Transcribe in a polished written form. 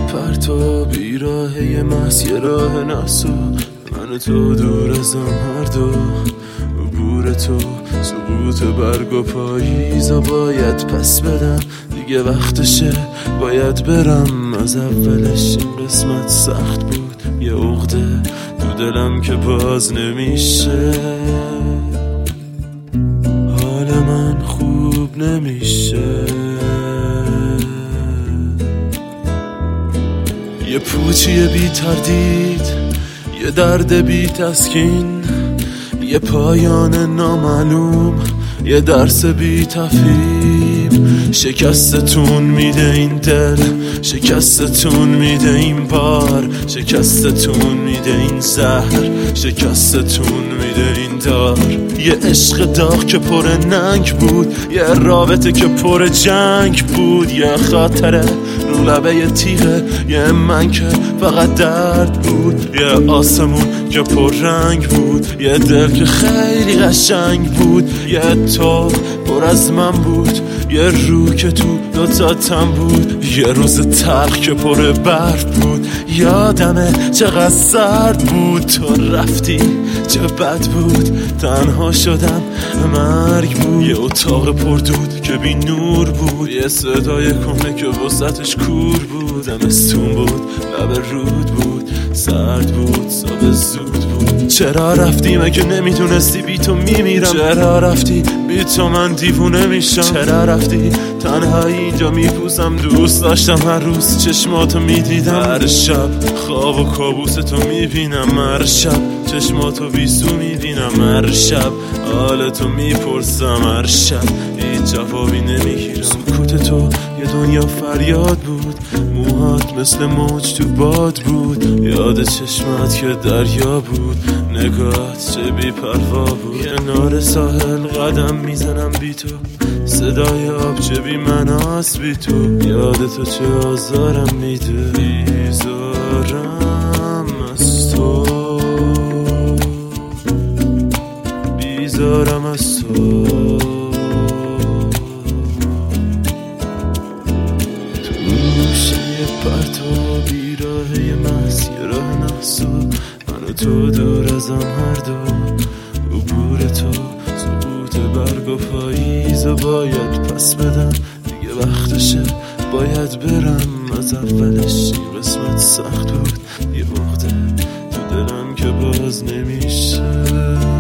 پرتاب بیراهه محض یه راه نسو، من تو دور ازم هر دو، عبور تو سقوط برگ و پاییزا باید پس بدم دیگه وقتشه، باید برم از اولش. این قسمت سخت بود، یه عقده تو دلم که باز نمیشه، حال من خوب نمیشه. یه پوچی بی تردید، یه درد بی تسکین، یه پایان نامعلوم، یه درس بی تفهیم. شکستتون میده این دل، شکستتون میده این بار، شکستتون میده این زهر، شکستتون میده این دار. یه عشق داغ که پر ننگ بود، یه رابطه که پر جنگ بود، یه خاطره رو لبه یه تیغه، یه من که فقط درد بود، یه آسمون که پر رنگ بود، یه دل که خیلی قشنگ بود، یه تو پر از من بود، یه رو که تو دوتاتم بود، یه روز تلخ که پر برف بود. یادمه چقدر سرد بود، تو رفتی چه بد بود، تنها شدم مرگ بود. یه اتاق پر دود که بی نور بود، یه صدای کنه که وسطش کور بود. زمستون بود، لب رود بود، سرد بود، صبح زود بود. چرا رفتی مگه نمیدونستی بی تو میمیرم؟ چرا رفتی بی تو من دیوونه میشم؟ چرا رفتی تنهایی اینجا میپوسم؟ دوست داشتم هر روز چشماتو میدیدم، هر شب خواب و کابوس تو میبینم، هر شب چشماتو بیسو میبینم، هر شب حالتو میپرسم، هر شب هیچ جوابی نمیگیرم. سکوت تو یه دنیا فریاد بود، موهات مثل موج تو باد بود، یاد چشمات که دریا بود، نگاهت چه بی پروا بود. کنار ساحل قدم میزنم بی تو، صدای آب چه بی مناس بی تو، یاد تو چه آزارم میده، بیزارم از تو، بیزارم از تو. پرتاب بیراهه محض یه راه نحسو، من و تو دور ازم هر دو، عبور تو سقوط برگ و پاییزا باید پس بدم دیگه وقتشه، باید برم از اولش. این قسمت سخت بود، یه عقده تو دلم که باز نمیشه.